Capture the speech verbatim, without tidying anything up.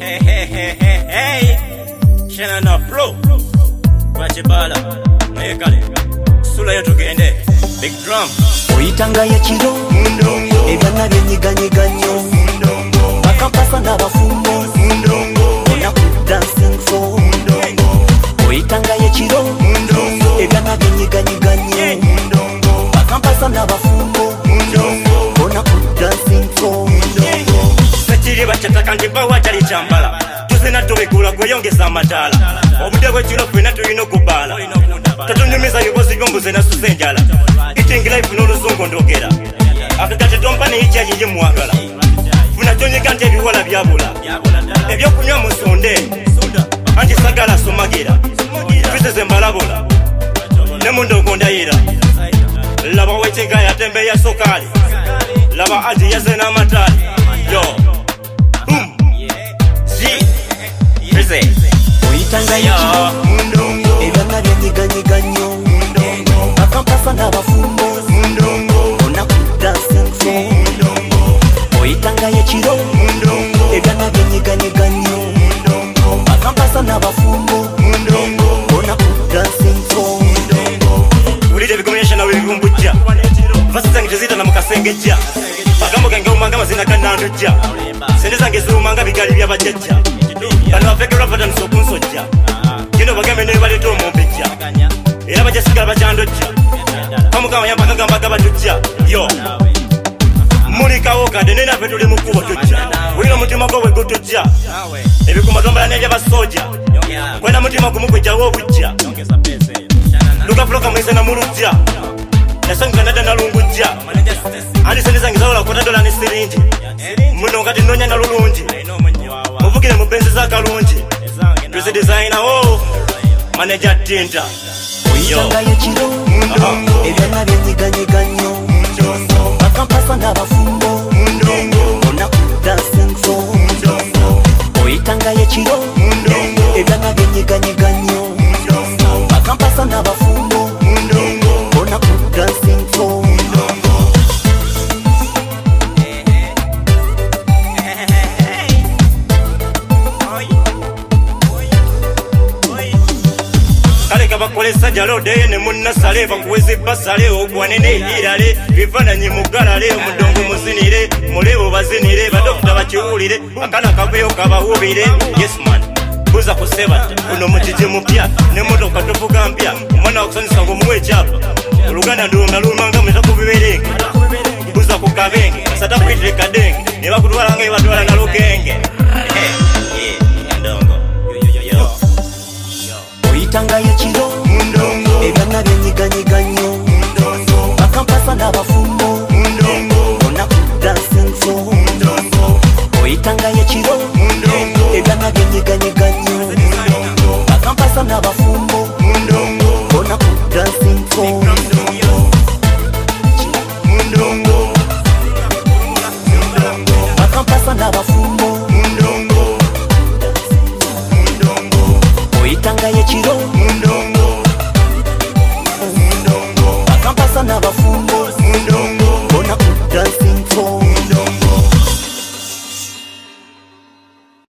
Hey, hey, hey, hey, hey. Shana na pro. Wachibala. Mayekale. Sula ya tugende. Big drum. Oyitanga ya chiro. Mundongo. Ebyana byenyiga nyiga nnyo. Mundongo. Bakampasa n'abafumbo. Mundongo. Ona ku dancing floor. Mundongo. Oyitanga ya chiro. Mundongo. Ebyana byenyiga nyiga nnyo. Mundongo. Bakampasa n'abafumbo. Mundongo. Ona ku dancing floor. Mundongo. Sekiri bachataka ndibawa chali chambala. Tuzina tubigula gweyongeza amatala. Obudde bw'ekiro ffenna tulina okubaala. Tatunyumiza bibozi by'ombuze nasuze enjala. Eating life n'oluzungu ndogera. Akagate tompa n'ekya yiye mwagala. Funa tonyiga nti ebiwola byabula. Ebyokunywa mu nsonde. Anti sagala somagira. Twize mbalabula. Ne mundongo ndayira. Laba wetega yatembe ya sokali. Laba aji yaze n'amatali. Yo. Boom. G. Twize. Oyitanga ya chiro. Mundongo. Ebyana byenyiga nyiga nnyo. Mundongo. Bakampasa n'abafumbo. Mundongo. Ona ku dancing floor. Mundongo. Oyitanga ya chiro. Mundongo. Ebyana byenyiga nyiga nnyo. Mundongo. Bakampasa n'abafumbo. Mundongo. Ona ku dancing floor. Mundongo. Ulide bikomesha na webivumbujja. Vasi zange tezita na mukasengejja. Magambo gange umanga mazina kanandujja. Sente zange ziumanga bigali by'abajjajja. Bano bafekera patani sokunsojja. Kino bagambe ne baleeta omumpejja. Era bajasigala bajandojja. Kamukama yambaka gambaga batujja. Yo. Mulikawo kade nena ffe tuli mu kkubo tujja. Wulira omutima gwo bwe gutujja. Ebikuma tombala n'ebyabasooja. Kwenda mutima gumu gwejjawo obujja. Lukafuloka mwese na mulujja. Nasangika nadda nalungujja. Andi sente zange zawola kwota dola ne siringi. Muno ngati nnonya na lulungi. Muvugire mu benzi z'akalungi. Twize designer oh. Manager Tinta. Oyitanga ya chiro. Mundongo. Ebyana byenyiga nyiga nnyo. Mundongo. Bakampasa n'abafumbo. Mundongo. Ona ku dancing floor. Mundongo. Oyitanga ya chiro. Mundongo. Ebyana byenyiga nyiga nnyo. Mundongo. Bakampasa n'abafumbo. Mundongo. Ona ku dancing floor. Bakolesa jalode ne munna sale bakuweze basale ogwanene irale bifananyi mugalale omudongo muzinire mulebo bazinire badokita bakiwulire akana kaveyo kabawubire yes man buza kuseba uno mujije mupya ne motoka tovuga mpya omwana okusanyusa ng'omuwa ekyapa oluganda ndulumya lulumanga mutakubiberenge buza ku kabenge satakwitire kadenge ne bakutwala nga ebatwala na lugenge ndongo Oyitanga ya chiro. Mundongo. Ebyana byenyiga nyiga nnyo. Mundongo. Bakampasa n'abafumbo. Mundongo. Ona ku dancing floor. Mundongo. Oyitanga ya chiro. Mundongo. Ebyana byenyiga nyiga nnyo. Mundongo. Bakampasa n'abafumbo. Mundongo. Ona ku dancing floor. Mundongo. Mundongo. Bakampasa n'abafumbo. Mundongo. Mundongo. Oyitanga ya chiro.